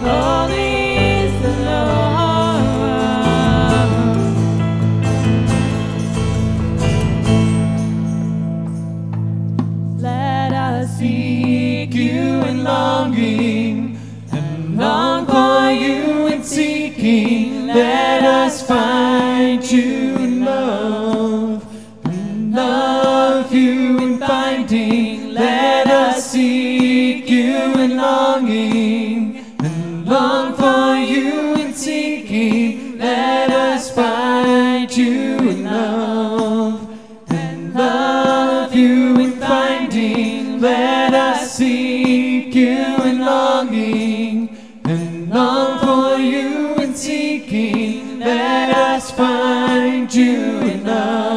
Holy is the Lord. Let us seek you in longing, and long for you in seeking. Let us find you in love, and love you in finding. Let us seek you in longing, and long for you in seeking. Let us find you in love, and love you in finding. Let us seek you in longing, and long for you in seeking. Let us find you in love.